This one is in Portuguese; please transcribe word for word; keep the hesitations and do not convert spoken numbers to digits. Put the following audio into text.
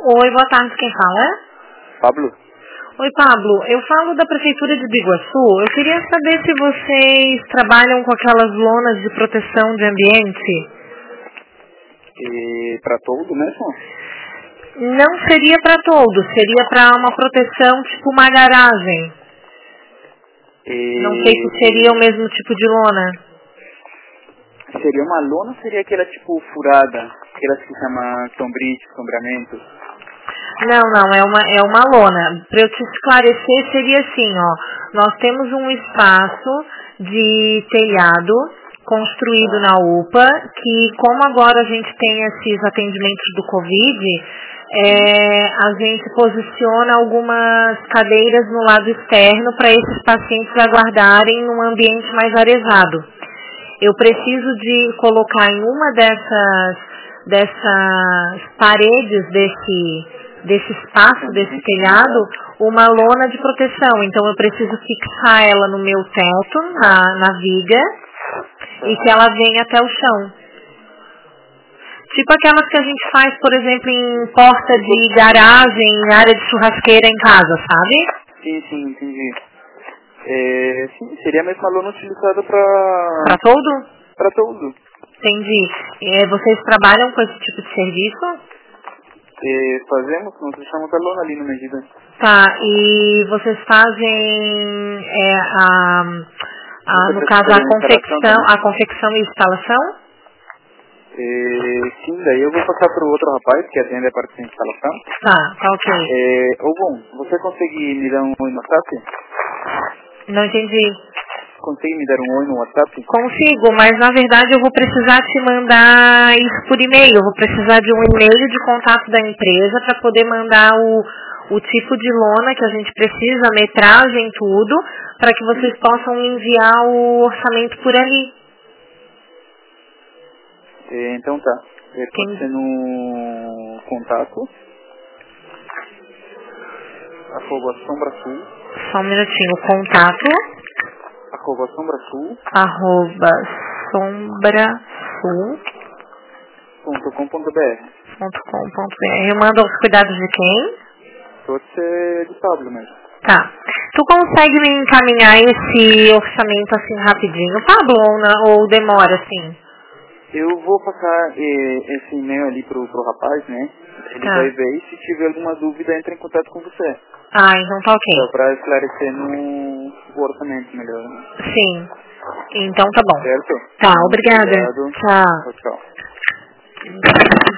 Oi, boa tarde, quem fala? Pablo. Oi, Pablo. Eu falo da Prefeitura de Biguaçu. Eu queria saber se vocês trabalham com aquelas lonas de proteção de ambiente. E para todo mesmo? Não seria para todos, seria para uma proteção tipo uma garagem. E... Não sei se seria o mesmo tipo de lona. Seria uma lona ou seria aquela tipo furada? Aquelas que chama sombrite, sombramento? Não, não, é uma, é uma lona. Para eu te esclarecer, seria assim, ó. Nós temos um espaço de telhado construído na U P A, que como agora a gente tem esses atendimentos do Covid, é, a gente posiciona algumas cadeiras no lado externo para esses pacientes aguardarem num ambiente mais arejado. Eu preciso de colocar em uma dessas, dessas paredes desse, desse espaço, desse telhado, uma lona de proteção. Então eu preciso fixar ela no meu teto, na, na viga, e que ela venha até o chão. Tipo aquelas que a gente faz, por exemplo, em porta de garagem, em área de churrasqueira em casa, sabe? Sim, sim, entendi. É, sim, seria a mesma lona utilizada para... Para todo? Para todo. Entendi. É, vocês trabalham com esse tipo de serviço? É, fazemos, nós deixamos a lona ali na medida. Tá, e vocês fazem, é, a, a, no caso, a confecção, a confecção e instalação? É, sim, daí eu vou passar para o outro rapaz que atende a parte da instalação. Tá, tá ok. É, ou bom, você consegue me dar um oi no WhatsApp? Não entendi. Consegue me dar um oi no WhatsApp? Consigo, mas na verdade eu vou precisar te mandar isso por e-mail. Eu vou precisar de um e-mail de contato da empresa para poder mandar o, o tipo de lona que a gente precisa, a metragem, tudo, para que vocês possam enviar o orçamento por ali. É, então tá. É, pode Quem... ser no contato. Arroba Sombra Sul. Só um minutinho. Contato. Arroba Sombra Sul. Arroba sombrasul. Ponto com ponto br. Ponto com ponto br. Eu mando aos cuidados de quem? Pode ser de Pablo mesmo. Tá. Tu consegue me encaminhar esse orçamento assim rapidinho, Pablo, ou, na, ou demora assim? Eu vou passar eh, esse e-mail ali pro, pro rapaz, né? Ele Tá. vai ver e se tiver alguma dúvida entra em contato com você. Ah, então tá ok. Só pra esclarecer no o orçamento melhor, né? Sim. Então tá bom. Certo? Tá, Muito obrigada. obrigado. Tchau. Tchau, tchau.